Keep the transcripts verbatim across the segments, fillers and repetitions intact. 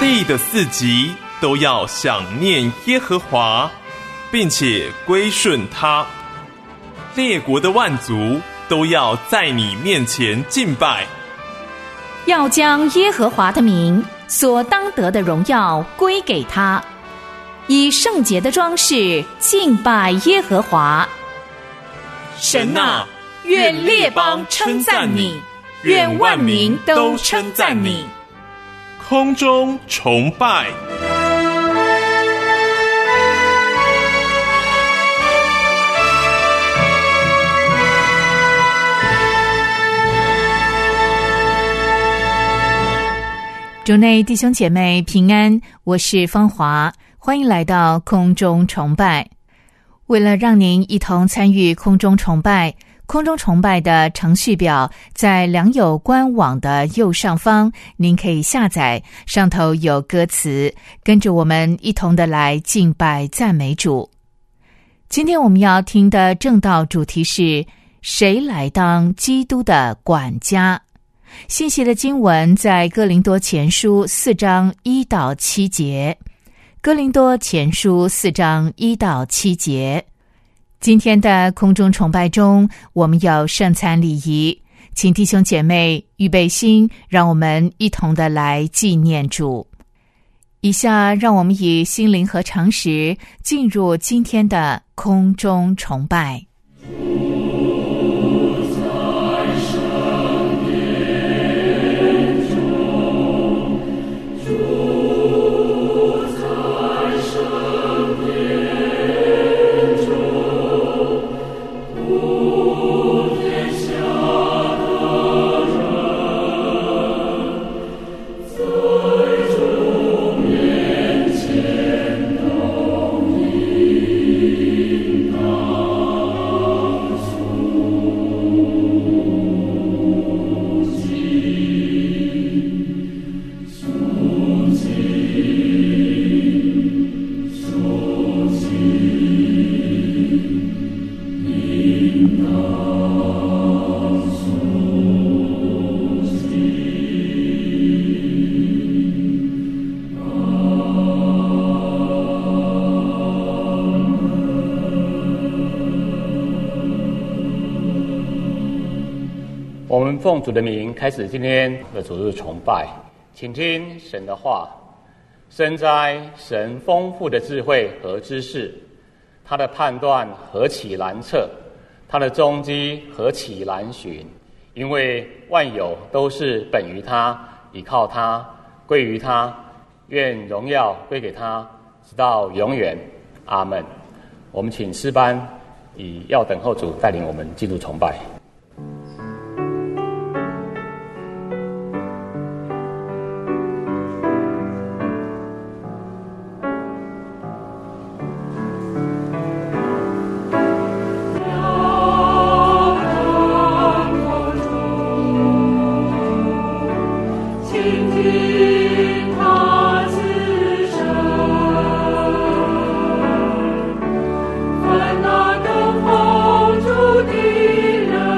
地的四极都要想念耶和华，并且归顺他。列国的万族都要在你面前敬拜， 要将耶和华的名所当得的荣耀归给他，以圣洁的装饰敬拜耶和华。神啊，愿列邦称赞你，愿万民都称赞你。 空中崇拜。 主内弟兄姐妹平安，我是芳华，欢迎来到空中崇拜。为了让您一同参与空中崇拜，空中崇拜的程序表在良友官网的右上方，您可以下载，上头有歌词，跟着我们一同的来敬拜赞美主。今天我们要听的正道主题是谁来当基督的管家。信息的经文在哥林多前书四章一到七节，哥林多前书四章一到七节。今天的空中崇拜中，我们有圣餐礼仪，请弟兄姐妹预备心，让我们一同的来纪念主。以下让我们以心灵和诚实进入今天的空中崇拜。 我们奉主的名开始今天的主日崇拜，请听神的话。深哉，神丰富的智慧和知识，他的判断何其难测，他的踪迹何其难寻。因为万有都是本于他，倚靠他，归于他，愿荣耀归给他，直到永远。阿们。我们请诗班以要等候主带领我们进入崇拜。 那登峰筑地人。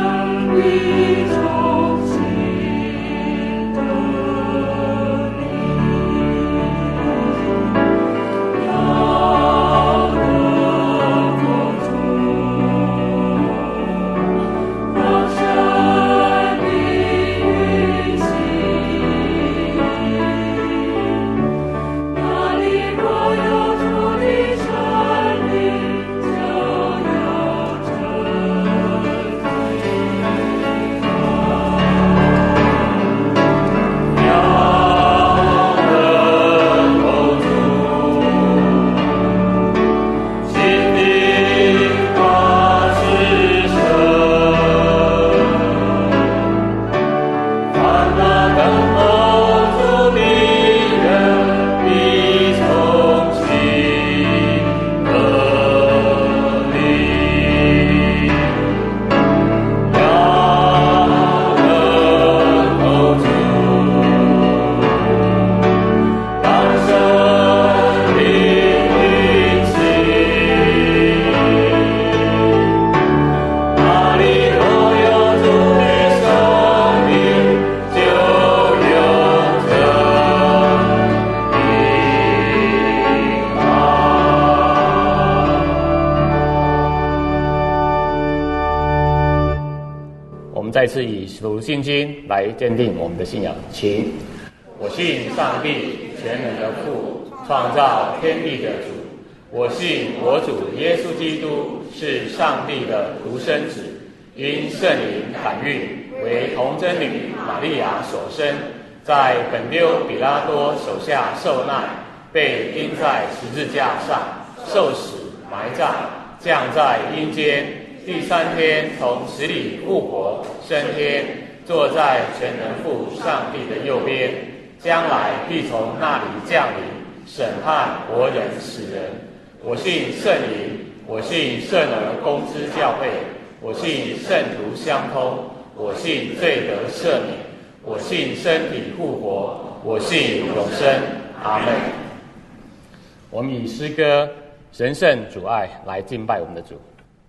次以使徒信经来坚定我们的信仰。请，我信上帝全能的父，创造天地的主。我信我主耶稣基督是上帝的独生子，因圣灵感孕，为童贞女玛利亚所生，在本丢比拉多手下受难，被钉在十字架上，受死埋葬，降在阴间，第三天从死里复活，升天，坐在全能父上帝的右边，将来必从那里降临，审判活人死人。我信圣灵，我信圣而公之教会，我信圣徒相通，我信罪得赦免，我信身体复活，我信永生。阿们。我们以诗歌神圣主爱来敬拜我们的主。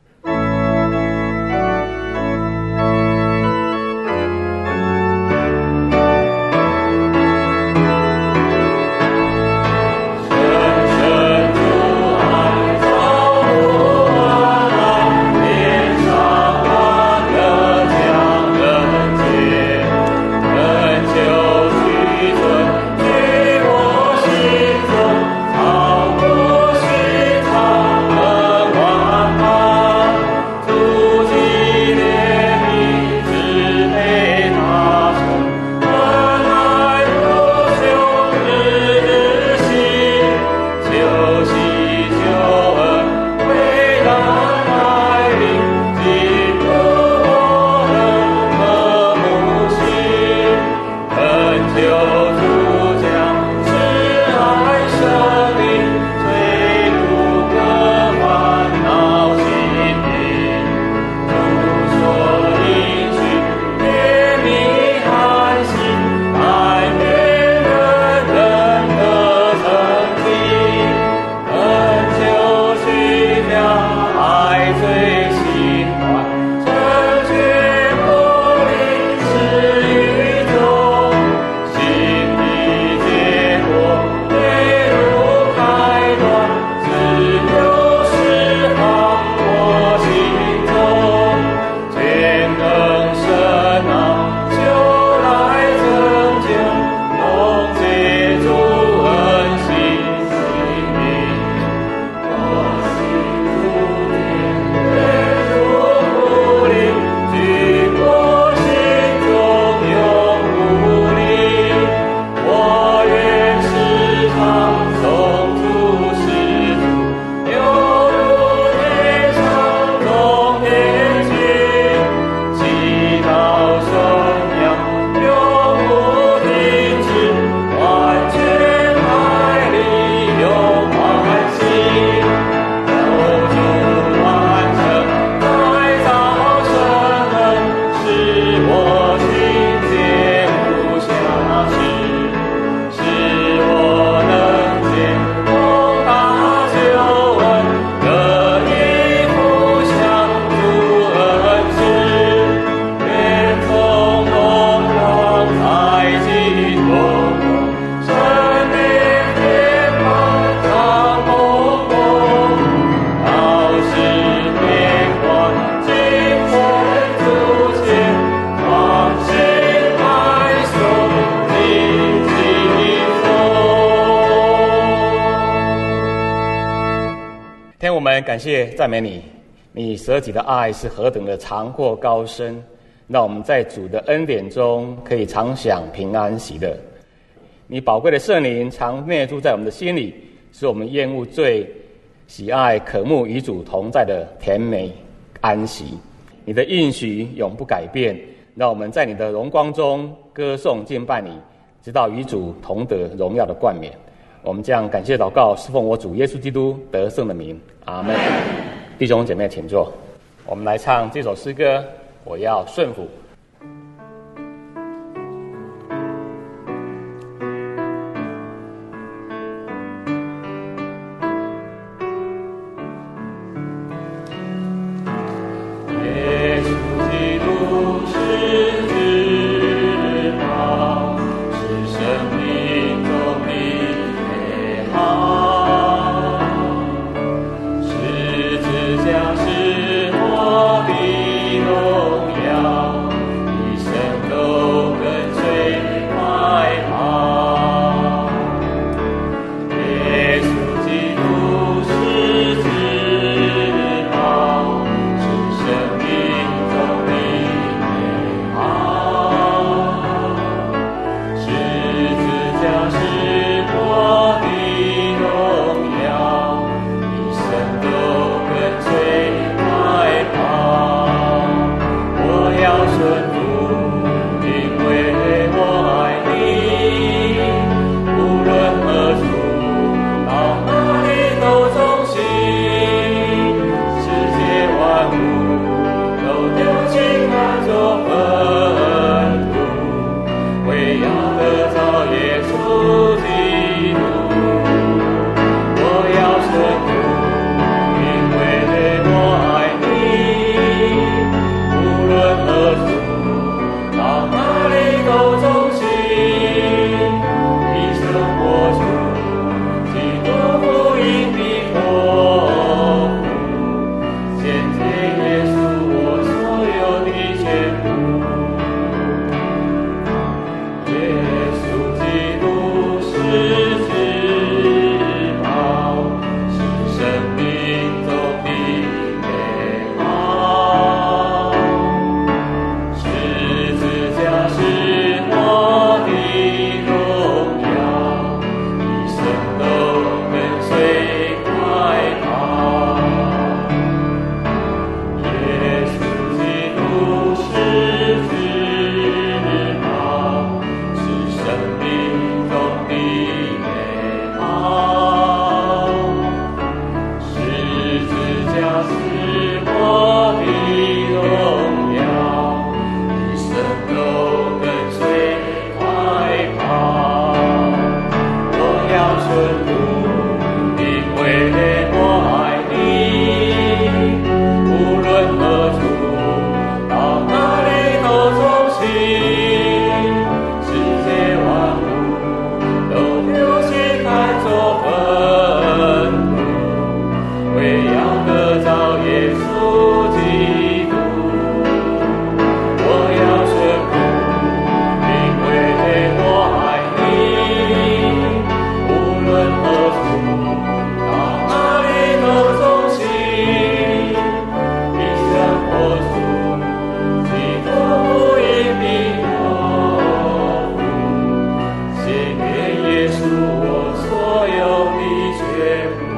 感谢赞美你，你舍己的爱是何等的长阔高深，让我们在主的恩典中可以常享平安喜乐。你宝贵的圣灵常内住在我们的心里，使我们厌恶罪，喜爱渴慕与主同在的甜美安息。你的应许永不改变，让我们在你的荣光中歌颂敬拜你，直到与主同得荣耀的冠冕。我们将感谢祷告是奉我主耶稣基督得胜的名，阿们。弟兄姐妹请坐，我们来唱这首诗歌，我要顺服。 十字架是我的荣耀。 顺路，因为我爱你，无论何处，到哪里都忠心，世界万物都流血开作坟墓，为要得着耶稣基督。我要顺服，因为我爱你，无论何处，到哪里都忠心，一生活出基督不因你我付，献给耶稣我所有的全部。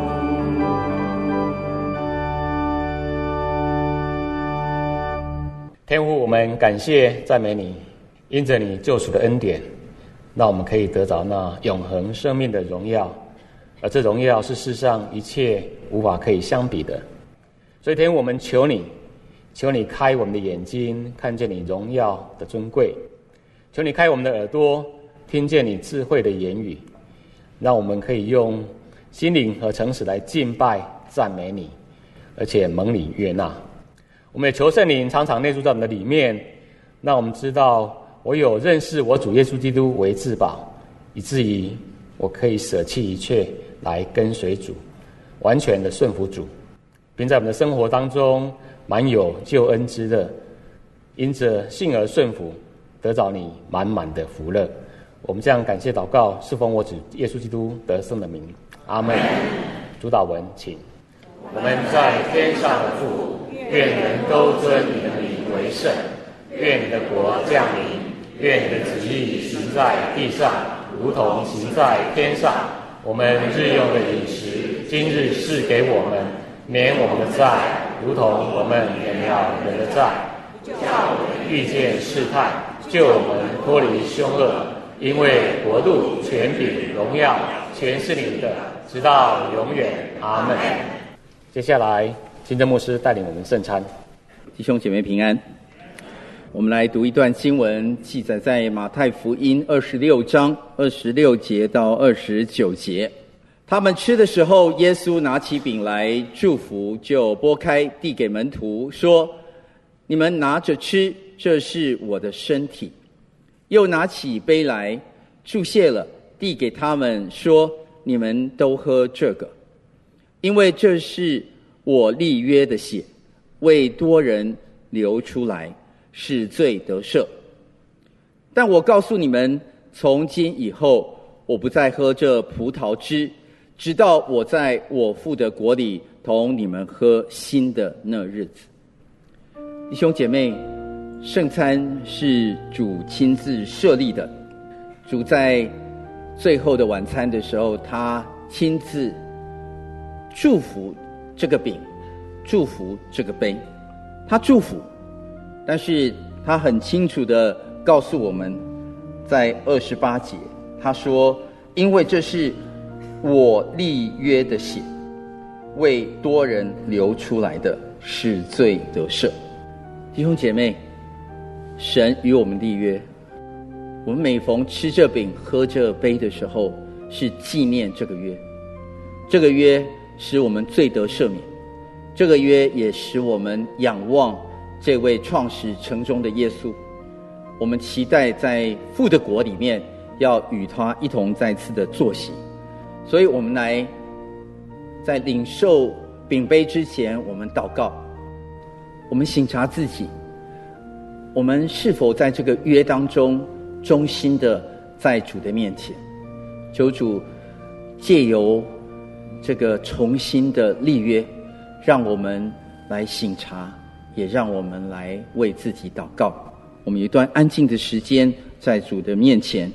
天父，我们感谢赞美你，因着你救赎的恩典，让我们可以得着那永恒生命的荣耀，而这荣耀是世上一切无法可以相比的。所以天父，我们求你，求你开我们的眼睛，看见你荣耀的尊贵；求你开我们的耳朵，听见你智慧的言语，让我们可以用心灵和诚实来敬拜赞美你，而且蒙你悦纳。我们也求圣灵常常内住在我们的里面，让我们知道我有认识我主耶稣基督为至宝，以至于我可以舍弃一切来跟随主，完全的顺服主，并在我们的生活当中满有救恩之乐，因着信而顺服，得着你满满的福乐。我们这样感谢祷告，是奉我主耶稣基督得胜的名，阿们。主祷文，请。我们在天上的父，愿人都尊你的名为圣，愿你的国降临，愿你的旨意行在地上，如同行在天上。我们日用的饮食，今日赐给我们，免我们的债，如同我们免了人的债，叫我们遇见试探，救我们脱离凶恶。因为国度、权柄、荣耀，全是你的，直到永远。阿们。接下来，金正牧师带领我们圣餐。 弟兄姐妹平安。我们来读一段经文，记载在马太福音二十六章二十六节到二十九节。他们吃的时候，耶稣拿起饼来祝福，就拨开递给门徒，说：你们拿着吃，这是我的身体。又拿起杯来，祝谢了，递给他们，说：你们都喝这个，因为这是我立约的血，为多人流出来，使罪得赦。但我告诉你们，从今以后，我不再喝这葡萄汁，直到我在我父的国里同你们喝新的那日子。弟兄姐妹，圣餐是主亲自设立的。主在最后的晚餐的时候，他亲自祝福这个饼，祝福这个杯。他祝福，但是他很清楚地告诉我们，在二十八节他说：因为这是我立约的血，为多人流出来的，使罪得赦。弟兄姐妹，神与我们立约，我们每逢吃这饼喝这杯的时候，是纪念这个约。这个约使我们罪得赦免，这个约也使我们仰望这位创始成终的耶稣。我们期待在父的国里面要与他一同再次的坐席。所以我们来在领受饼杯之前，我们祷告，我们省察自己，我们是否在这个约当中忠心的在主的面前。求主借由这个重新的立约，让我们来省察，也让我们来为自己祷告。我们有一段安静的时间在主的面前。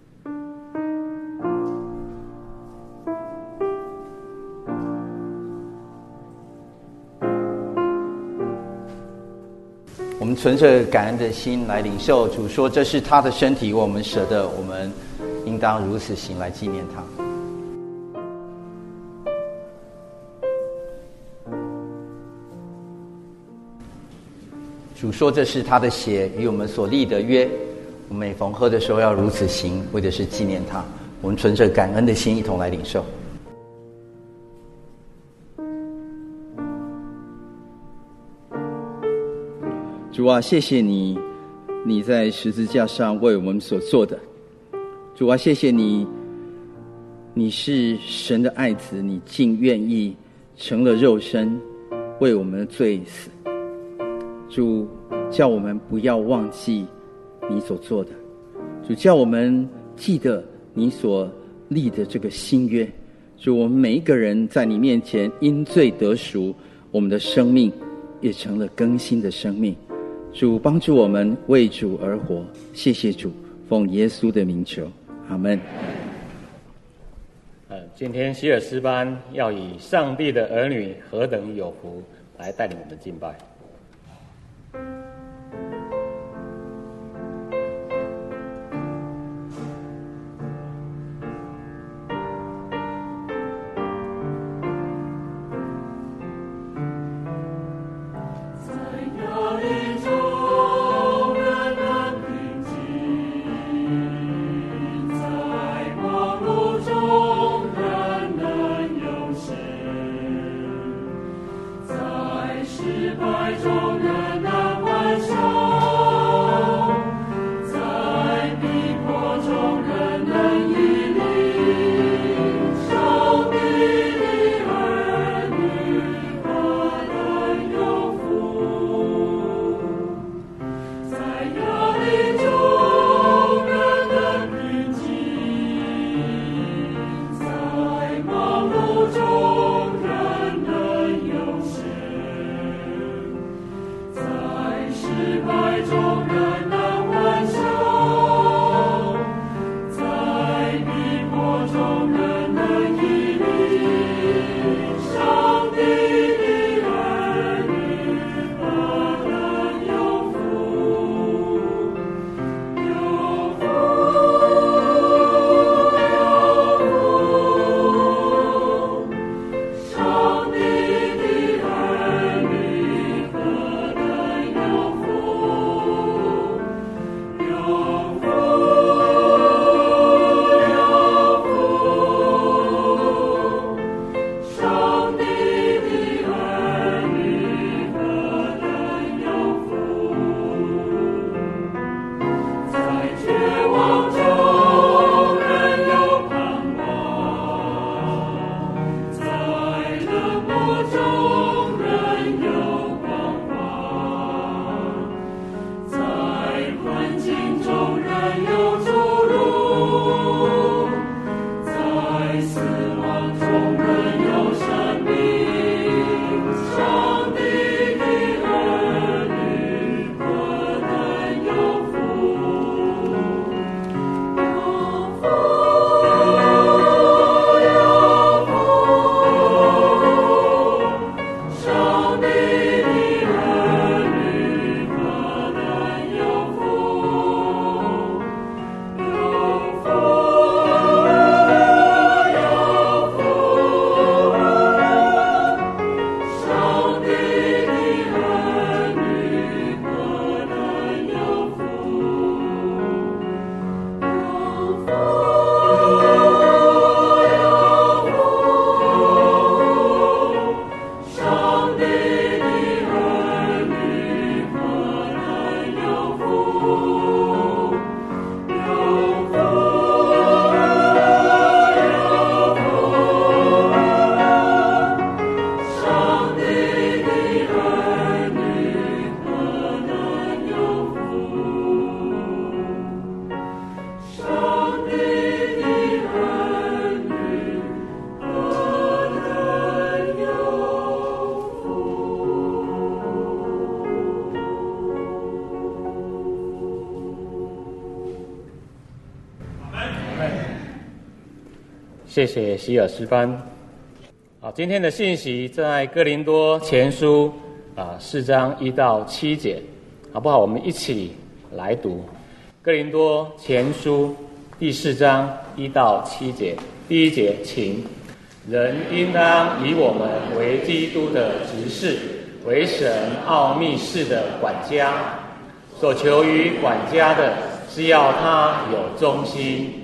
我们存着感恩的心来领受主说这是他的身体，我们舍的，我们应当如此行来纪念他。主说这是他的血，与我们所立的约，我们每逢喝的时候要如此行，为的是纪念他。 我们存着感恩的心，一同来领受。主啊，谢谢你，你在十字架上为我们所做的。主啊，谢谢你，你是神的爱子，你竟愿意成了肉身，为我们的罪死。主，叫我们不要忘记你所做的。主，叫我们记得你所立的这个新约。主，我们每一个人在你面前因罪得赎，我们的生命也成了更新的生命。主，帮助我们为主而活。谢谢主，奉耶稣的名求，阿们。 呃，今天希尔斯班要以上帝的儿女何等有福来带领我们敬拜。谢谢希尔斯班。啊，今天的信息在哥林多前书啊四章一到七节，好不好？我们一起来读哥林多前书第四章一到七节。第一节，请人应当以我们为基督的执事，为神奥秘事的管家。所求于管家的是要他有忠心，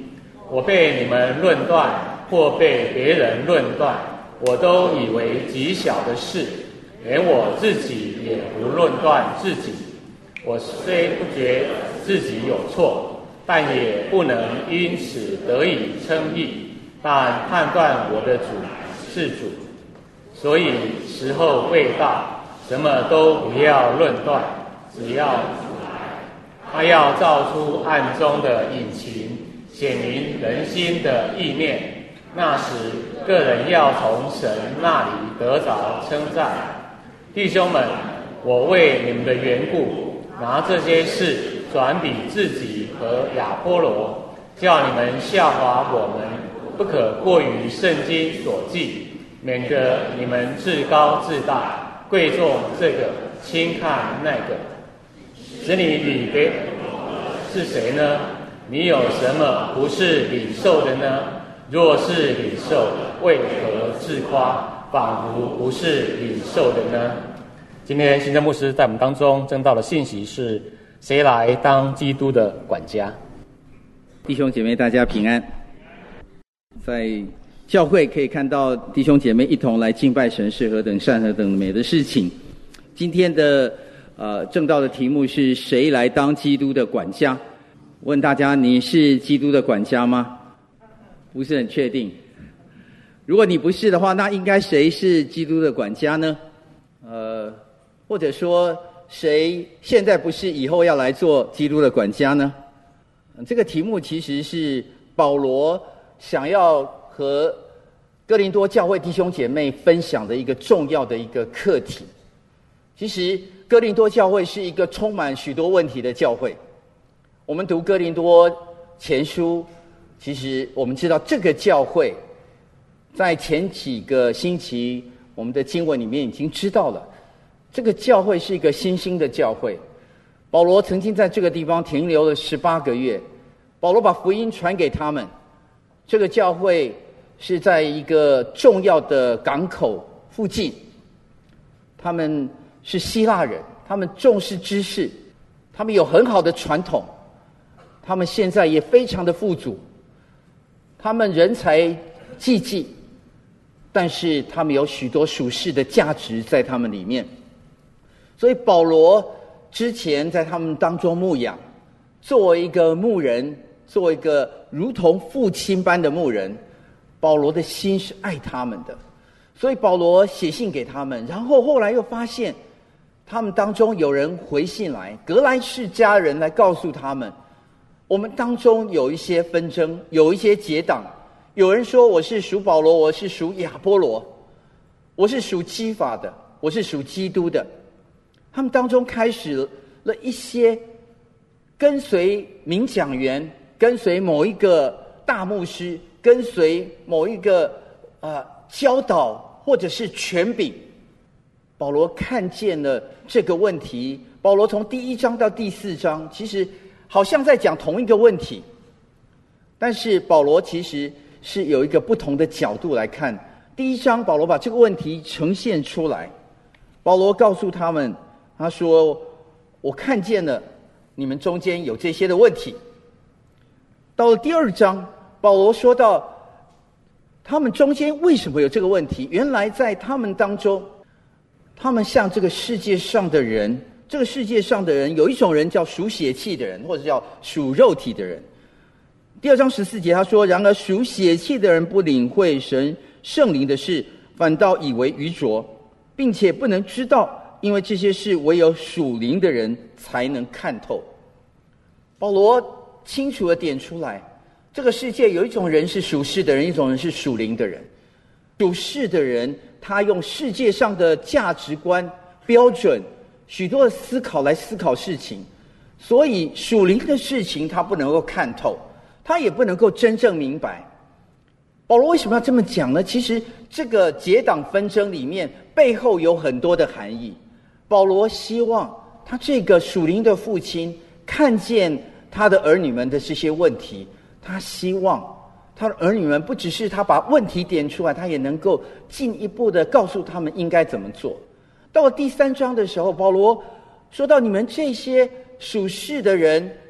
我被你们论断，或被别人论断，我都以为极小的事，连我自己也不论断自己。我虽不觉自己有错，但也不能因此得以称义，但判断我的主是主。所以时候未到，什么都不要论断，只要他要照出暗中的隐情，显明人心的意念。那时个人要从神那里得着称赞。弟兄们，我为你们的缘故，拿这些事转比自己和亚波罗，叫你们效法我们，不可过于圣经所记，免得你们自高自大，贵重这个，轻看那个。使你比别是谁呢？你有什么不是领受的呢？若是领受，为何自夸，仿佛不是领受的呢？今天行政牧师在我们当中证道的信息是：谁来当基督的管家？ 弟兄姐妹，大家平安。在教会可以看到弟兄姐妹一同来敬拜神是何等善何等美的事情。今天的呃证道的题目是谁来当基督的管家？问大家，你是基督的管家吗？不是很确定。如果你不是的话，那应该谁是基督的管家呢？呃，或者说谁现在不是，以后要来做基督的管家呢？这个题目其实是保罗想要和哥林多教会弟兄姐妹分享的一个重要的一个课题。其实哥林多教会是一个充满许多问题的教会。我们读哥林多前书，其实我们知道这个教会在前几个星期我们的经文里面已经知道了，这个教会是一个新兴的教会。保罗曾经在这个地方停留了十八个月，保罗把福音传给他们。这个教会是在一个重要的港口附近，他们是希腊人，他们重视知识，他们有很好的传统，他们现在也非常的富足，他们人才济济，但是他们有许多属世的价值在他们里面。所以保罗之前在他们当中牧养，作为一个牧人，作为一个如同父亲般的牧人，保罗的心是爱他们的。所以保罗写信给他们，然后后来又发现他们当中有人回信来，格莱士家人来告诉他们，我们当中有一些纷争，有一些结党，有人说我是属保罗，我是属亚波罗，我是属基法的，我是属基督的。他们当中开始了一些跟随名讲员，跟随某一个大牧师，跟随某一个呃教导或者是权柄。保罗看见了这个问题，保罗从第一章到第四章其实好像在讲同一个问题，但是保罗其实是有一个不同的角度来看。第一章保罗把这个问题呈现出来，保罗告诉他们，他说我看见了你们中间有这些的问题。到了第二章，保罗说到他们中间为什么有这个问题，原来在他们当中，他们像这个世界上的人，这个世界上的人有一种人叫属血气的人，或者叫属肉体的人。第二章十四节他说，然而属血气的人不领会神圣灵的事，反倒以为愚拙，并且不能知道，因为这些事唯有属灵的人才能看透。保罗清楚地点出来，这个世界有一种人是属世的人，一种人是属灵的人。属世的人他用世界上的价值观标准许多的思考来思考事情，所以属灵的事情他不能够看透，他也不能够真正明白。保罗为什么要这么讲呢？其实这个结党纷争里面背后有很多的含义。保罗希望他这个属灵的父亲看见他的儿女们的这些问题，他希望他的儿女们不只是他把问题点出来，他也能够进一步的告诉他们应该怎么做。到了第三章的时候，保罗说到，你们这些属世的人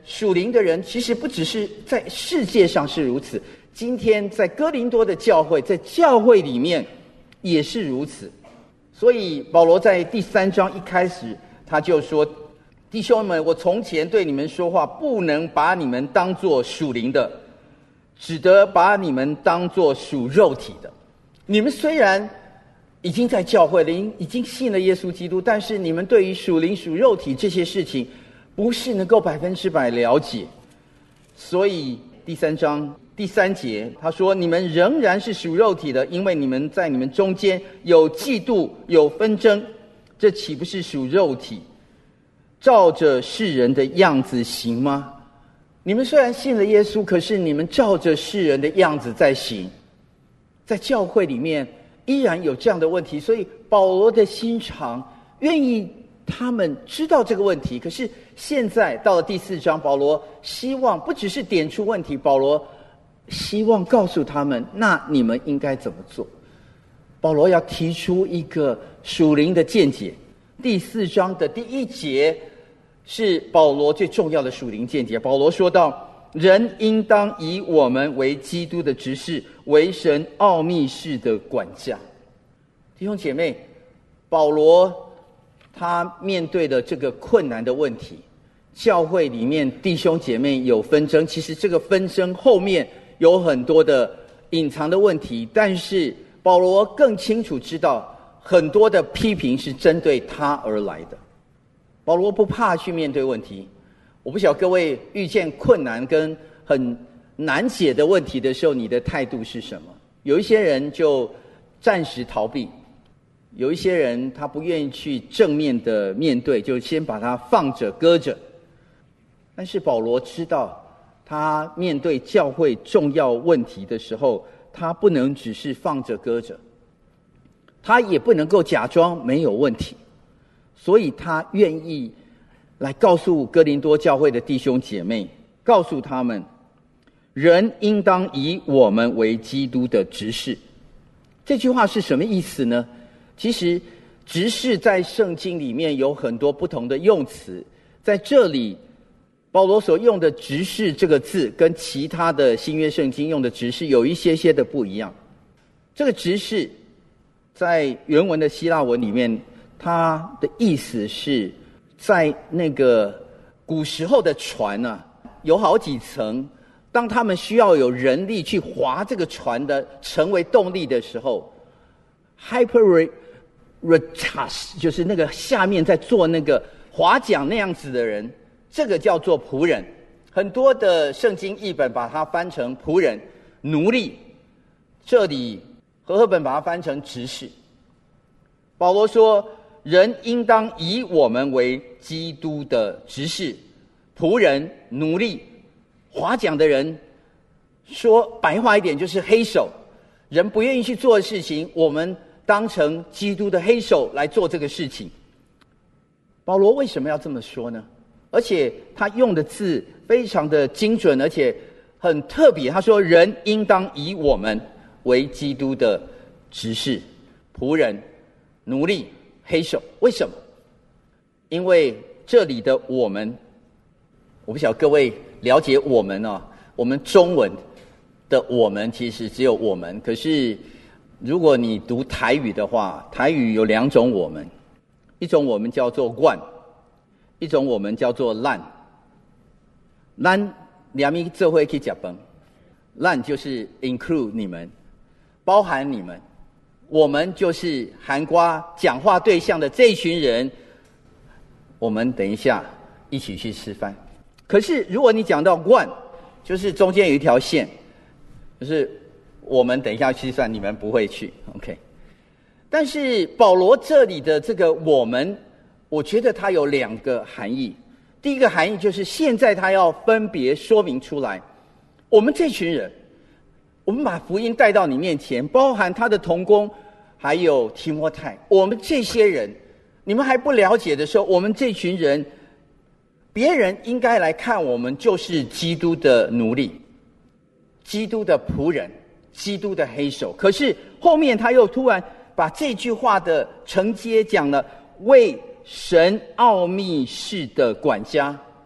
属灵的人其实不只是在世界上是如此，今天在哥林多的教会，在教会里面也是如此。所以保罗在第三章一开始他就说，弟兄们，我从前对你们说话，不能把你们当作属灵的，只得把你们当作属肉体的。你们虽然已经在教会了，已经信了耶稣基督，但是你们对于属灵属肉体这些事情不是能够百分之百了解。所以第三章第三节他说，你们仍然是属肉体的，因为你们在你们中间有嫉妒有纷争，这岂不是属肉体，照着世人的样子行吗？你们虽然信了耶稣，可是你们照着世人的样子在行。在教会里面依然有这样的问题，所以保罗的心肠愿意他们知道这个问题。可是现在到了第四章，保罗希望不只是点出问题，保罗希望告诉他们，那你们应该怎么做。保罗要提出一个属灵的见解。第四章的第一节是保罗最重要的属灵见解。保罗说到，人应当以我们为基督的执事，为神奥秘事的管家。弟兄姐妹，保罗他面对的这个困难的问题，教会里面弟兄姐妹有纷争，其实这个纷争后面有很多的隐藏的问题，但是保罗更清楚知道，很多的批评是针对他而来的。保罗不怕去面对问题。我不晓得各位遇见困难跟很难解的问题的时候，你的态度是什么？有一些人就暂时逃避，有一些人他不愿意去正面的面对，就先把它放着搁着。但是保罗知道，他面对教会重要问题的时候，他不能只是放着搁着，他也不能够假装没有问题，所以他愿意来告诉哥林多教会的弟兄姐妹，告诉他们，人应当以我们为基督的执事。这句话是什么意思呢？其实执事在圣经里面有很多不同的用词，在这里保罗所用的执事这个字跟其他的新约圣经用的执事有一些些的不一样。这个执事在原文的希腊文里面，它的意思是在那个古时候的船啊，有好几层，当他们需要有人力去划这个船的成为动力的时候， hyperetas 就是那个下面在做那个划桨那样子的人，这个叫做仆人。很多的圣经译本把它翻成仆人、奴隶，这里和合本把它翻成执事。保罗说，人应当以我们为基督的执事，仆人、奴隶。划桨的人，说白话一点就是黑手，人不愿意去做的事情，我们当成基督的黑手来做这个事情。保罗为什么要这么说呢？而且他用的字非常的精准，而且很特别。他说，人应当以我们为基督的执事，仆人、奴隶、黑手。为什么？因为这里的我们，我不晓得各位了解我们哦，我们中文的我们其实只有我们，可是如果你读台语的话，台语有两种我们，一种我们叫做万，一种我们叫做烂。烂两米这会去讲崩，烂就是 include 你们，包含你们，我们就是含括讲话对象的这一群人，我们等一下一起去吃饭。可是如果你讲到 one， 就是中间有一条线，就是我们等一下去算，你们不会去 OK。 但是保罗这里的这个我们，我觉得它有两个含义。第一个含义就是现在他要分别说明出来，我们这群人，我们把福音带到你面前，包含他的同工还有提摩太，我们这些人你们还不了解的时候，我们这群人别人应该来看我们就是基督的奴隶，基督的仆人，基督的黑手。可是后面他又突然把这句话的承接讲了，为神奥秘事的管家。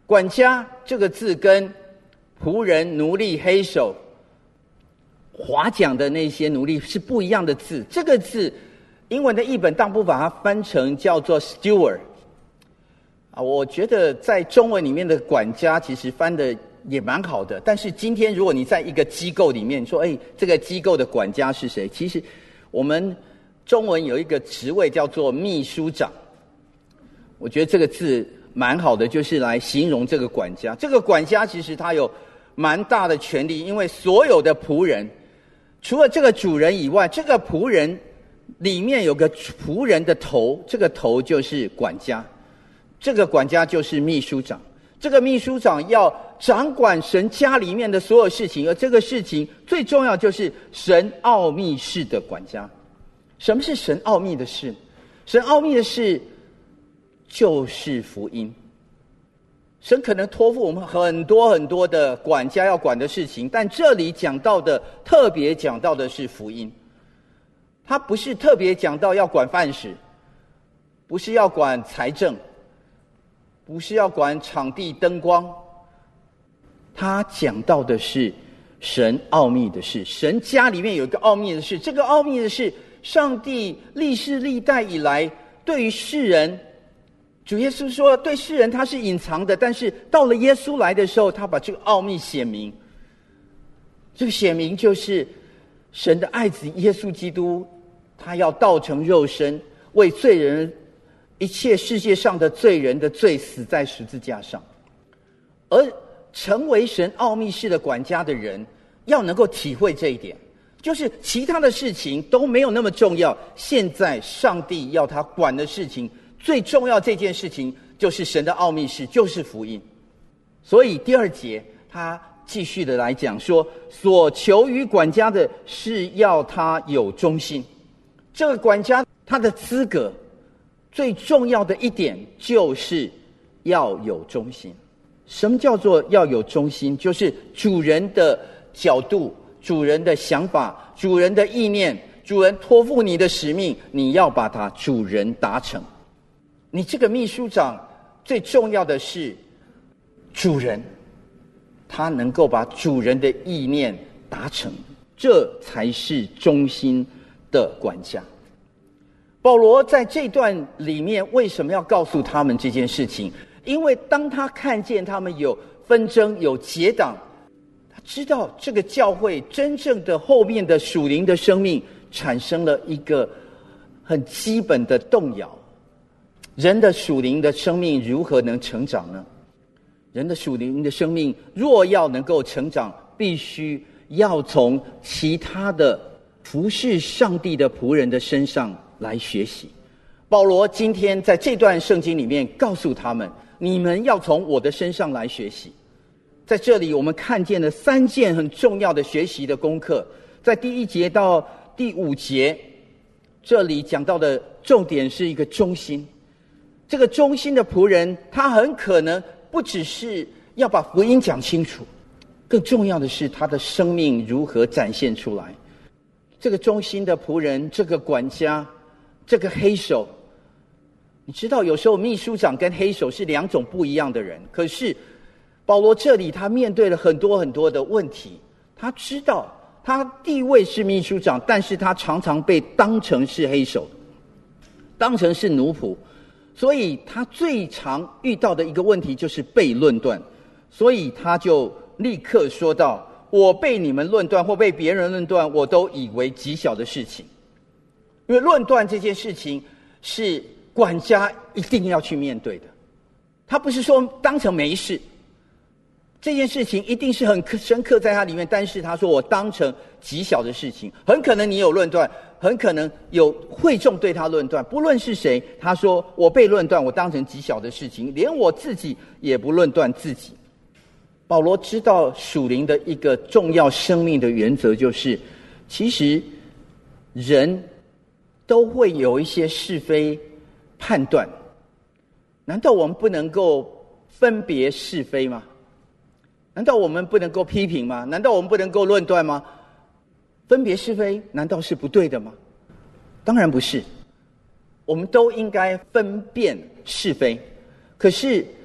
管家这个字跟仆人、奴隶、黑手、划桨的那些奴隶是不一样的字。这个字英文的译本大部分把它翻成叫做 steward 啊，我觉得在中文里面的管家其实翻的也蛮好的。但是今天如果你在一个机构里面说，哎，这个机构的管家是谁？其实我们中文有一个职位叫做秘书长，我觉得这个字蛮好的，就是来形容这个管家。这个管家其实他有蛮大的权力，因为所有的仆人除了这个主人以外，这个仆人里面有个仆人的头，这个头就是管家，这个管家就是秘书长。这个秘书长要掌管神家里面的所有事情，而这个事情最重要就是神奥秘事的管家。什么是神奥秘的事？神奥秘的事就是福音。神可能托付我们很多很多的管家要管的事情，但这里讲到的特别讲到的是福音。他不是特别讲到要管饭食，不是要管财政，不是要管场地灯光，他讲到的是神奥秘的事。神家里面有一个奥秘的事，这个奥秘的事上帝历世历代以来对于世人，主耶稣说对世人他是隐藏的，但是到了耶稣来的时候，他把这个奥秘显明。这个显明就是神的爱子耶稣基督，他要道成肉身，为罪人，一切世界上的罪人的罪死在十字架上。而成为神奥秘事的管家的人要能够体会这一点，就是其他的事情都没有那么重要，现在上帝要他管的事情，最重要这件事情就是神的奥秘事，就是福音。所以第二节他继续的来讲说，所求于管家的是要他有忠心。这个管家他的资格最重要的一点就是要有忠心。什么叫做要有忠心？就是主人的角度、主人的想法、主人的意念、主人托付你的使命，你要把它主人达成。你这个秘书长最重要的是主人，他能够把主人的意念达成，这才是忠心的管家。保罗在这段里面为什么要告诉他们这件事情？因为当他看见他们有纷争、有结党，他知道这个教会真正的后面的属灵的生命产生了一个很基本的动摇。人的属灵的生命如何能成长呢？人的属灵的生命若要能够成长，必须要从其他的服侍上帝的仆人的身上来学习。保罗今天在这段圣经里面告诉他们，你们要从我的身上来学习。在这里我们看见了三件很重要的学习的功课。在第一节到第五节，这里讲到的重点是一个忠心。这个忠心的仆人，他很可能不只是要把福音讲清楚，更重要的是他的生命如何展现出来。这个忠心的仆人，这个管家，这个黑手，你知道有时候秘书长跟黑手是两种不一样的人，可是保罗这里他面对了很多很多的问题。他知道他地位是秘书长，但是他常常被当成是黑手，当成是奴仆，所以他最常遇到的一个问题就是被论断。所以他就立刻说道，我被你们论断或被别人论断，我都以为极小的事情。因为论断这件事情是管家一定要去面对的，他不是说当成没事，这件事情一定是很深刻在他里面，但是他说我当成极小的事情。很可能你有论断，很可能有会众对他论断，不论是谁，他说我被论断，我当成极小的事情，连我自己也不论断自己。保罗知道属灵的一个重要生命的原则，就是其实人都会有一些是非判断，难道我们不能够分别是非吗？难道我们不能够批评吗？难道我们不能够论断吗？分别是非难道是不对的吗？当然不是，我们都应该分辨是非。可是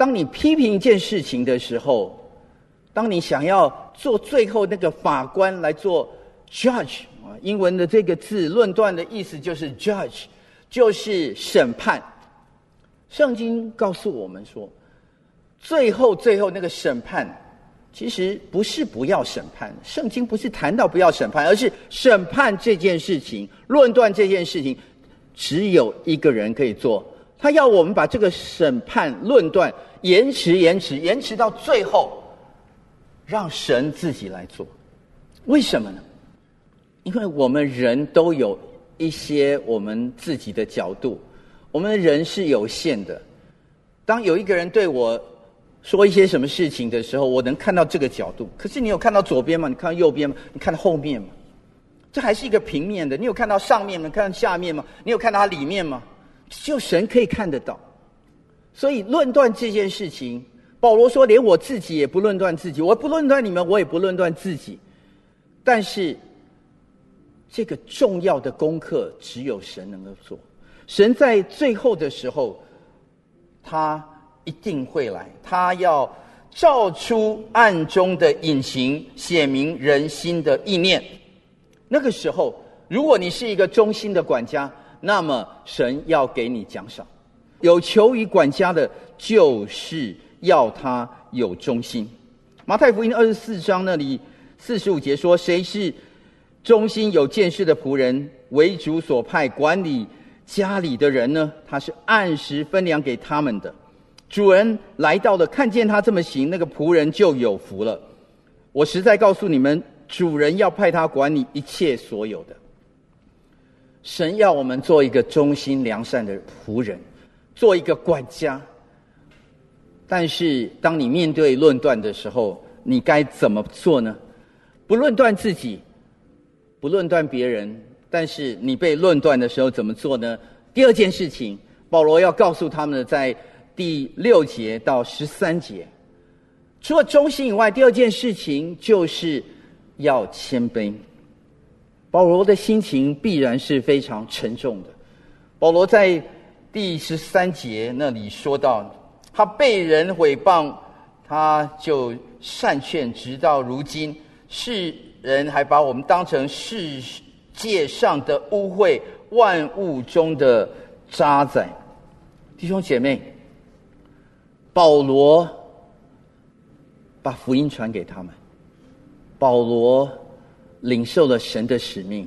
当你批评一件事情的时候，当你想要做最后那个法官来做 judge 啊，英文的这个字论断的意思就是 judge， 就是审判。圣经告诉我们说，最后最后那个审判其实不是不要审判，圣经不是谈到不要审判，而是审判这件事情，论断这件事情只有一个人可以做，他要我们把这个审判论断延迟延迟延迟到最后，让神自己来做。为什么呢？因为我们人都有一些我们自己的角度，我们人是有限的。当有一个人对我说一些什么事情的时候，我能看到这个角度，可是你有看到左边吗？你看到右边吗？你看到后面吗？这还是一个平面的，你有看到上面吗？看到下面吗？你有看到它里面吗？只有神可以看得到。所以论断这件事情，保罗说连我自己也不论断自己，我不论断你们，我也不论断自己。但是这个重要的功课只有神能够做。神在最后的时候他一定会来，他要照出暗中的隐形，显明人心的意念。那个时候如果你是一个忠心的管家，那么神要给你奖赏。有求于管家的，就是要他有忠心。马太福音二十四章那里四十五节说，谁是忠心有见识的仆人，为主所派管理家里的人呢？他是按时分粮给他们的。主人来到了，看见他这么行，那个仆人就有福了。我实在告诉你们，主人要派他管理一切所有的。神要我们做一个忠心良善的仆人，做一个管家。但是当你面对论断的时候，你该怎么做呢？不论断自己，不论断别人，但是你被论断的时候怎么做呢？第二件事情，保罗要告诉他们的，在第六节到十三节，除了忠心以外，第二件事情就是要谦卑。保罗的心情必然是非常沉重的。保罗在第十三节那里说到，他被人毁谤，他就善劝，直到如今，世人还把我们当成世界上的污秽，万物中的渣滓。弟兄姐妹，保罗把福音传给他们，保罗领受了神的使命，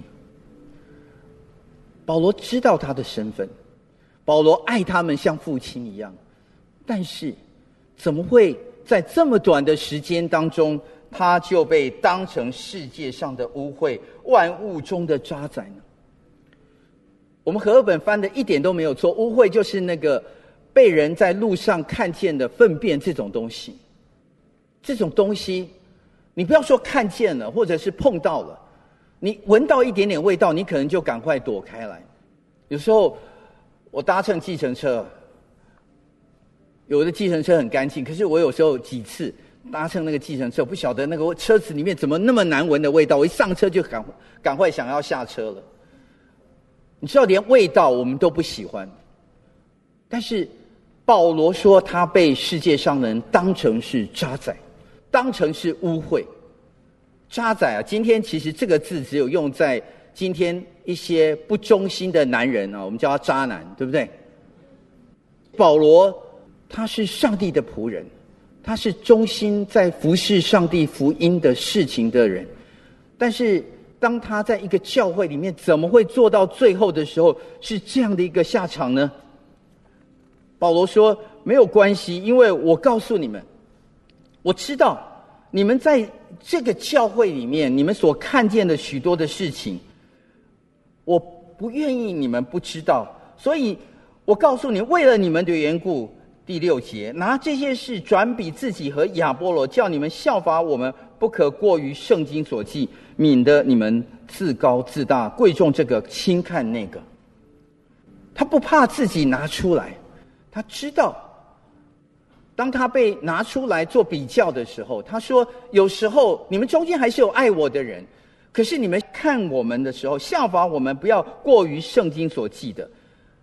保罗知道他的身份，保罗爱他们像父亲一样。但是怎么会在这么短的时间当中，他就被当成世界上的污秽，万物中的渣滓呢？我们和合本翻的一点都没有错，污秽就是那个被人在路上看见的粪便，这种东西，这种东西你不要说看见了或者是碰到了，你闻到一点点味道，你可能就赶快躲开来。有时候我搭乘计程车，有的计程车很干净，可是我有时候几次搭乘那个计程车，不晓得那个车子里面怎么那么难闻的味道，我一上车就赶赶快想要下车了。你知道连味道我们都不喜欢，但是保罗说他被世界上的人当成是渣滓，当成是污秽。渣滓啊，今天其实这个字只有用在今天一些不忠心的男人啊，我们叫他渣男，对不对？保罗他是上帝的仆人，他是忠心在服侍上帝福音的事情的人，但是当他在一个教会里面，怎么会做到最后的时候是这样的一个下场呢？保罗说没有关系，因为我告诉你们，我知道你们在这个教会里面，你们所看见的许多的事情，我不愿意你们不知道，所以我告诉你，为了你们的缘故，第六节，拿这些事转比自己和亚波罗，叫你们效法我们，不可过于圣经所记，免得你们自高自大，贵重这个，轻看那个。他不怕自己拿出来，他知道当他被拿出来做比较的时候，他说有时候你们中间还是有爱我的人，可是你们看我们的时候，效法我们，不要过于圣经所记的。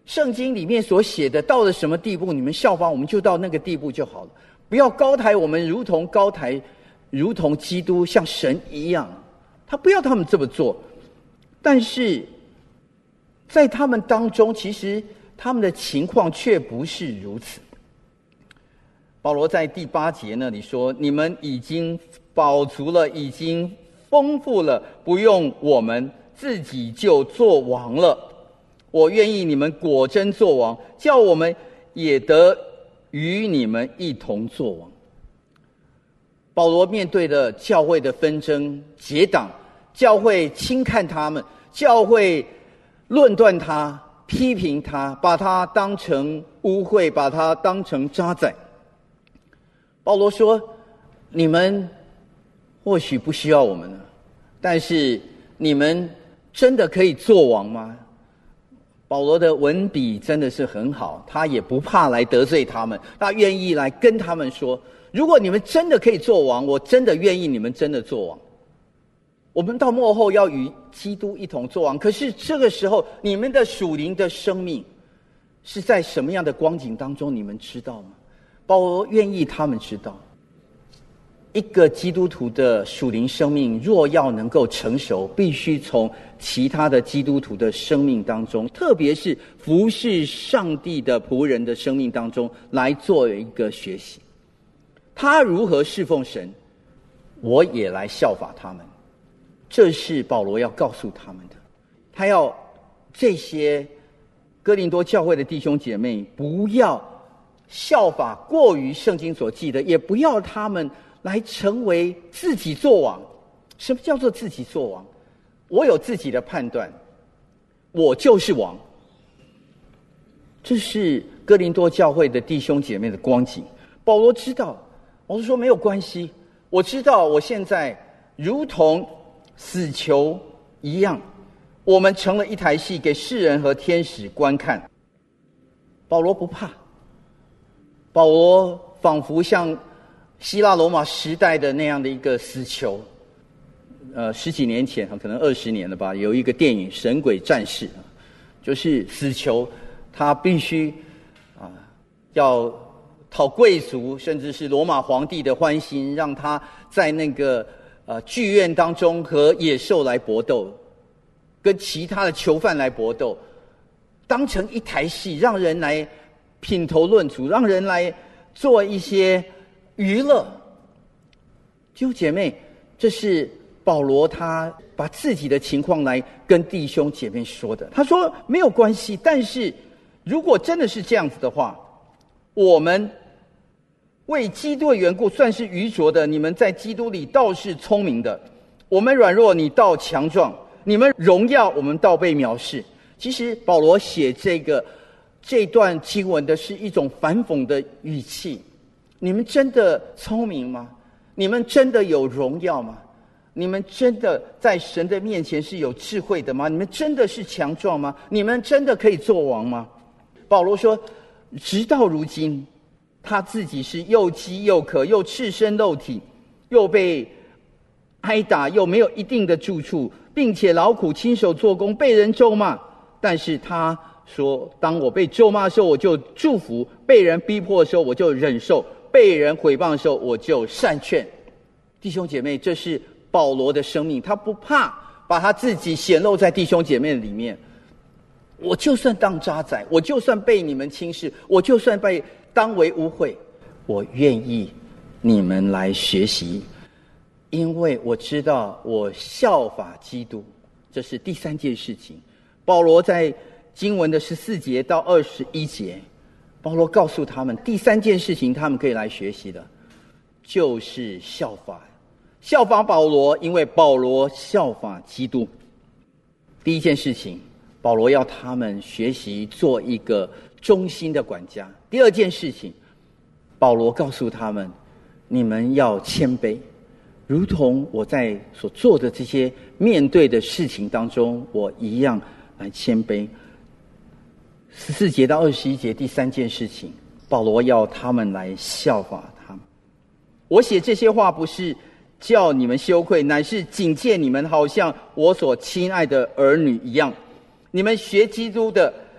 圣经里面所写的到了什么地步，你们效法我们就到那个地步就好了，不要高抬我们如同高抬如同基督像神一样。他不要他们这么做，但是在他们当中，其实他们的情况却不是如此。保罗在第八节那里说，你们已经饱足了，已经丰富了，不用我们自己就做王了。我愿意你们果真做王，叫我们也得与你们一同做王。保罗面对的教会的纷争结党，教会轻看他们，教会论断他，批评他，把他当成污秽，把他当成渣滓。保罗说，你们或许不需要我们了，但是你们真的可以做王吗？保罗的文笔真的是很好，他也不怕来得罪他们，他愿意来跟他们说，如果你们真的可以做王，我真的愿意你们真的做王。我们到末后要与基督一同做王，可是这个时候你们的属灵的生命是在什么样的光景当中，你们知道吗？保罗愿意他们知道，一个基督徒的属灵生命若要能够成熟，必须从其他的基督徒的生命当中，特别是服侍上帝的仆人的生命当中来做一个学习。他如何侍奉神，我也来效法他们，这是保罗要告诉他们的。他要这些哥林多教会的弟兄姐妹不要效法过于圣经所记的，也不要他们来成为自己作王。什么叫做自己作王？我有自己的判断，我就是王。这是哥林多教会的弟兄姐妹的光景。保罗知道，保罗说没有关系，我知道我现在如同死囚一样，我们成了一台戏给世人和天使观看。保罗不怕，保罗仿佛像希腊罗马时代的那样的一个死囚。呃，十几年前，可能二十年了吧，有一个电影《神鬼战士》，就是死囚，他必须啊要讨贵族甚至是罗马皇帝的欢心，让他在那个呃剧院当中和野兽来搏斗，跟其他的囚犯来搏斗，当成一台戏，让人来品头论足，让人来做一些娱乐。弟兄姐妹，这是保罗他把自己的情况来跟弟兄姐妹说的。他说没有关系，但是如果真的是这样子的话，我们为基督的缘故算是愚拙的，你们在基督里倒是聪明的。我们软弱，你倒强壮；你们荣耀，我们倒被藐视。其实保罗写这个这段经文的是一种反讽的语气。你们真的聪明吗？你们真的有荣耀吗？你们真的在神的面前是有智慧的吗？你们真的是强壮吗？你们真的可以做王吗？保罗说，直到如今他自己是又饥又渴，又赤身露体，又被挨打，又没有一定的住处，并且劳苦亲手做工，被人咒骂。但是他说，当我被咒骂的时候，我就祝福；被人逼迫的时候，我就忍受；被人毁谤的时候，我就善劝。弟兄姐妹，这是保罗的生命，他不怕把他自己显露在弟兄姐妹里面。我就算当渣滓，我就算被你们轻视，我就算被当为污秽，我愿意你们来学习，因为我知道我效法基督。这是第三件事情。保罗在经文的十四节到二十一节，保罗告诉他们第三件事情他们可以来学习的，就是效法效法保罗，因为保罗效法基督。第一件事情，保罗要他们学习做一个忠心的管家。第二件事情，保罗告诉他们，你们要谦卑，如同我在所做的这些面对的事情当中，我一样来谦卑。十四节到二十一节，第三件事情，保罗要他们来效法他们。我写这些话不是叫你们羞愧，乃是警戒你们，好像我所亲爱的儿女一样。你们学基督的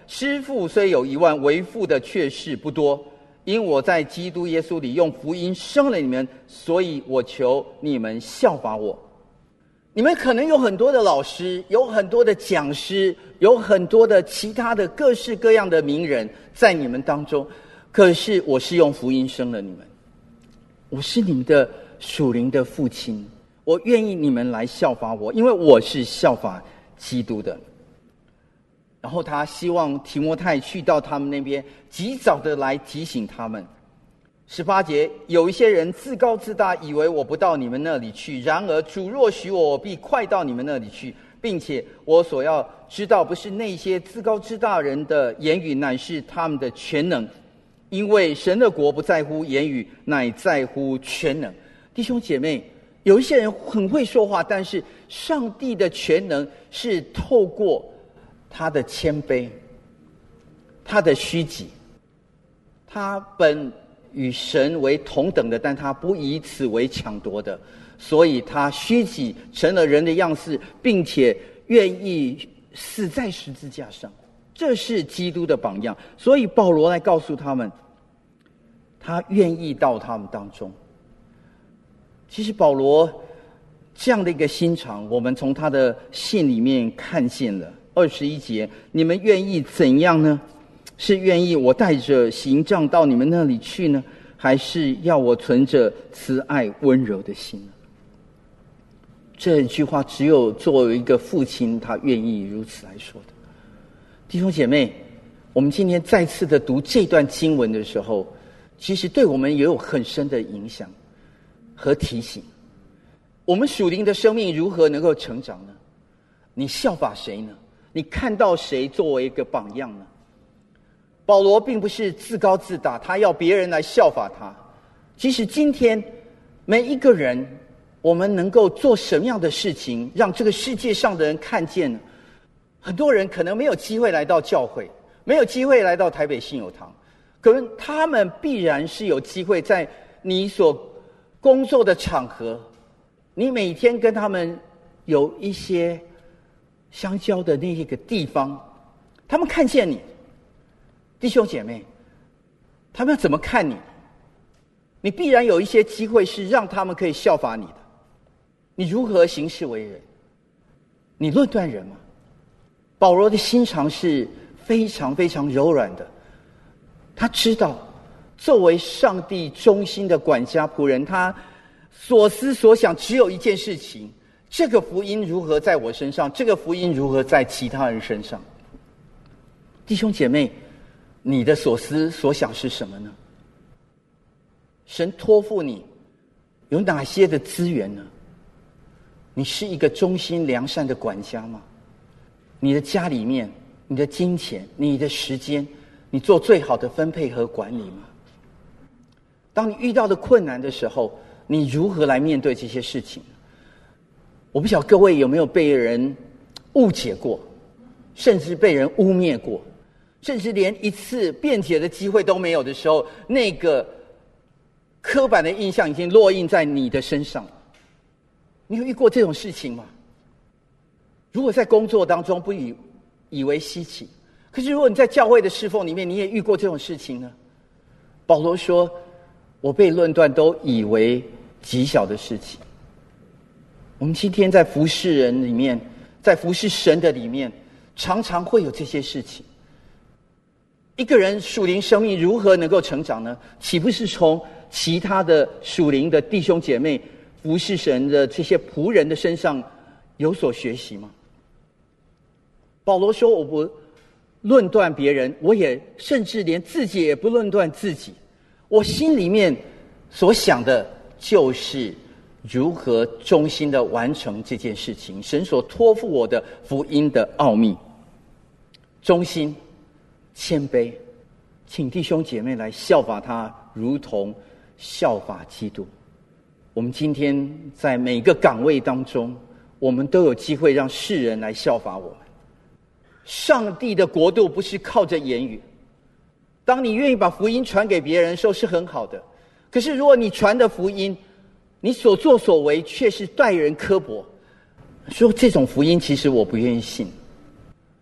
师父虽有一万，为父的却是不多。因我在基督耶稣里用福音生了你们，所以我求你们效法我。你们可能有很多的老师，有很多的讲师，有很多的其他的各式各样的名人在你们当中，可是我是用福音生了你们。我是你们的属灵的父亲，我愿意你们来效法我，因为我是效法基督的。然后他希望提摩太去到他们那边，及早的来提醒他们。十八节，有一些人自高自大，以为我不到你们那里去，然而主若许我，我必快到你们那里去，并且我所要知道，不是那些自高自大人的言语，乃是他们的全能，因为神的国不在乎言语，乃在乎全能。弟兄姐妹，有一些人很会说话，但是上帝的全能是透过他的谦卑，他的虚己，他本与神为同等的，但他不以此为抢夺的，所以他虚己，成了人的样式，并且愿意死在十字架上。这是基督的榜样。所以保罗来告诉他们，他愿意到他们当中。其实保罗这样的一个心肠，我们从他的信里面看见了。二十一节，你们愿意怎样呢？是愿意我带着刑杖到你们那里去呢，还是要我存着慈爱温柔的心呢？这句话只有作为一个父亲，他愿意如此来说的。弟兄姐妹，我们今天再次的读这段经文的时候，其实对我们也有很深的影响和提醒。我们属灵的生命如何能够成长呢？你效法谁呢？你看到谁作为一个榜样呢？保罗并不是自高自大，他要别人来效法他。其实今天每一个人，我们能够做什么样的事情，让这个世界上的人看见呢？很多人可能没有机会来到教会，没有机会来到台北信友堂，可能他们必然是有机会在你所工作的场合，你每天跟他们有一些相交的那个地方，他们看见你。弟兄姐妹，他们要怎么看你？你必然有一些机会是让他们可以效法你的。你如何行事为人？你论断人吗？保罗的心肠是非常非常柔软的，他知道作为上帝忠心的管家仆人，他所思所想只有一件事情：这个福音如何在我身上，这个福音如何在其他人身上。弟兄姐妹，你的所思所想是什么呢？神托付你有哪些的资源呢？你是一个忠心良善的管家吗？你的家里面，你的金钱，你的时间，你做最好的分配和管理吗？当你遇到的困难的时候，你如何来面对这些事情？我不晓得各位有没有被人误解过，甚至被人污蔑过，甚至连一次辩解的机会都没有的时候，那个刻板的印象已经落印在你的身上。你有遇过这种事情吗？如果在工作当中不以以为稀奇，可是如果你在教会的侍奉里面，你也遇过这种事情呢？保罗说，我被论断都以为极小的事情。我们今天在服侍人里面，在服侍神的里面，常常会有这些事情。一个人属灵生命如何能够成长呢？岂不是从其他的属灵的弟兄姐妹服侍神的这些仆人的身上有所学习吗？保罗说，我不论断别人，我也甚至连自己也不论断自己，我心里面所想的就是如何忠心的完成这件事情，神所托付我的福音的奥秘。忠心谦卑，请弟兄姐妹来效法他，如同效法基督。我们今天在每一个岗位当中，我们都有机会让世人来效法我们。上帝的国度不是靠着言语，当你愿意把福音传给别人的时候是很好的，可是如果你传的福音，你所作所为却是待人刻薄，说这种福音其实我不愿意信。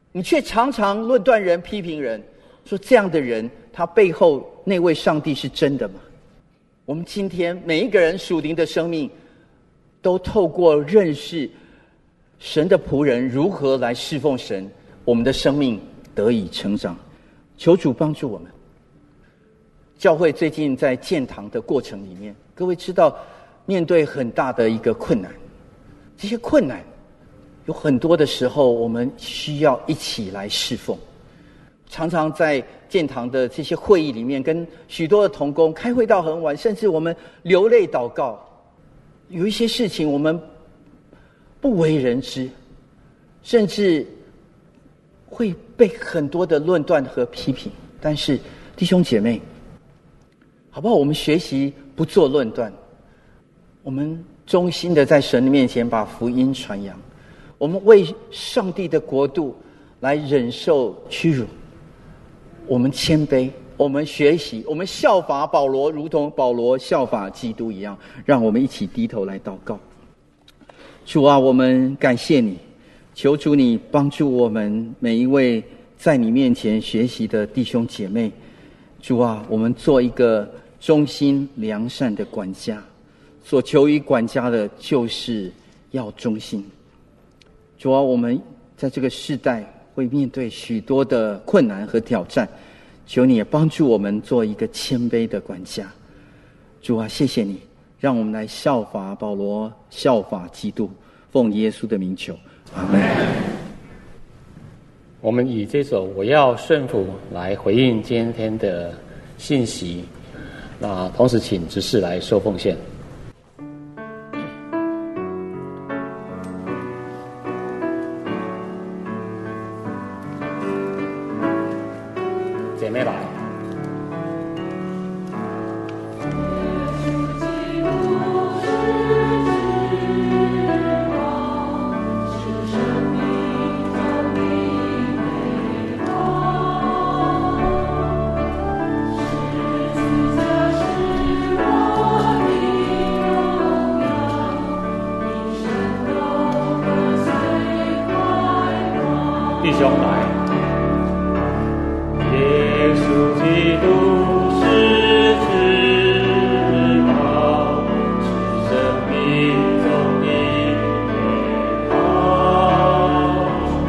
你却常常论断人、批评人，说这样的人，他背后那位上帝是真的吗？我们今天每一个人属灵的生命，都透过认识神的仆人如何来侍奉神，我们的生命得以成长。求主帮助我们。教会最近在建堂的过程里面，各位知道面对很大的一个困难，这些困难有很多的时候我们需要一起来侍奉。常常在建堂的这些会议里面，跟许多的同工开会到很晚，甚至我们流泪祷告，有一些事情我们不为人知，甚至会被很多的论断和批评。但是弟兄姐妹，好不好？我们学习不做论断，我们忠心的在神的面前把福音传扬，我们为上帝的国度来忍受屈辱，我们谦卑，我们学习，我们效法保罗，如同保罗效法基督一样。让我们一起低头来祷告。主啊，我们感谢你，求主你帮助我们每一位在你面前学习的弟兄姐妹。主啊，我们做一个忠心良善的管家，所求于管家的就是要忠心。主啊，我们在这个世代会面对许多的困难和挑战，求你也帮助我们做一个谦卑的管家。主啊，谢谢你，让我们来效法保罗，效法基督，奉耶稣的名求，阿们。 我们以这首我要顺服来回应今天的信息，那同时请执事来受奉献。姐妹来。弟兄来，耶稣基督是至宝，是生命中的美好，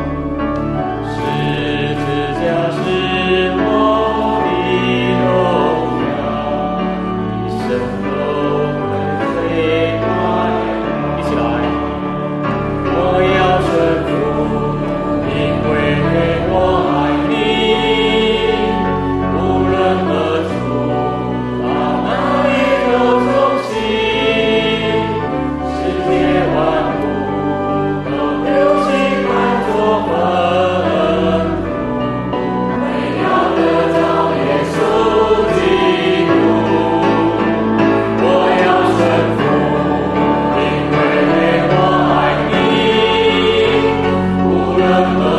十字架是我的荣耀，一生都会最快乐。一起来，我要顺服。因为我爱你，无论何处，到哪里都忠心，世界万物都流行看作粪土，为要得着耶稣基督，我要顺服，因为我爱你，无论何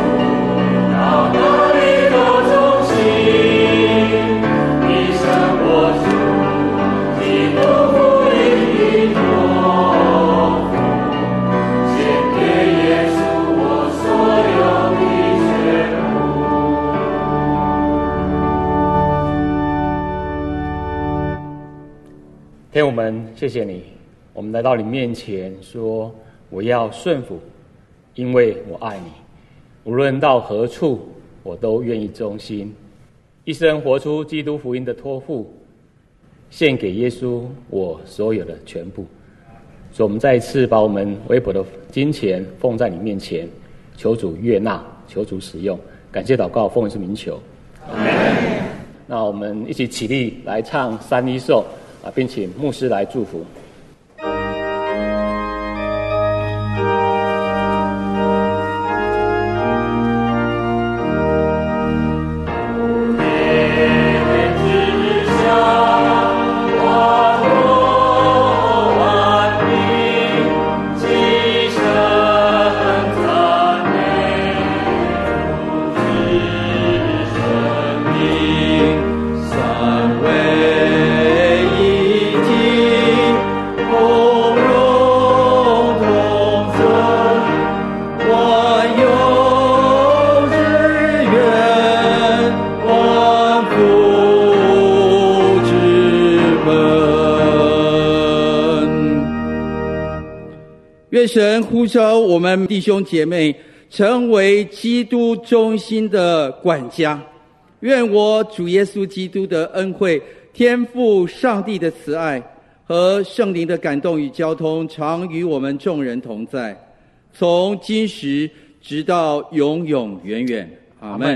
天，我们谢谢你，我们来到你面前说，我要顺服，因为我爱你，无论到何处，我都愿意忠心，一生活出基督福音的托付，献给耶稣我所有的全部。所以我们再一次把我们微薄的金钱奉在你面前，求主悦纳，求主使用。感谢祷告，奉耶稣名求，阿们。那我们一起起立来唱三一颂啊，并请牧师来祝福。 三位一体。 愿神呼召我们弟兄姐妹成为基督中心的管家。愿我主耶稣基督的恩惠、天父上帝的慈爱和圣灵的感动与交通，常与我们众人同在，从今时直到永永远远。阿们。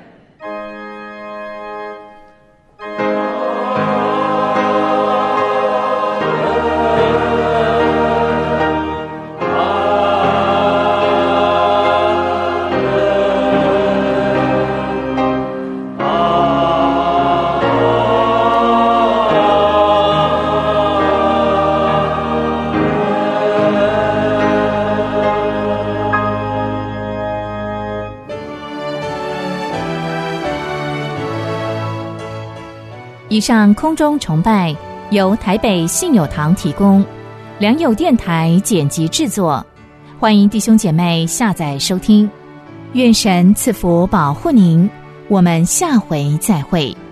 以上空中崇拜由台北信友堂提供，良友电台剪辑制作，欢迎弟兄姐妹下载收听。愿神赐福保护您，我们下回再会。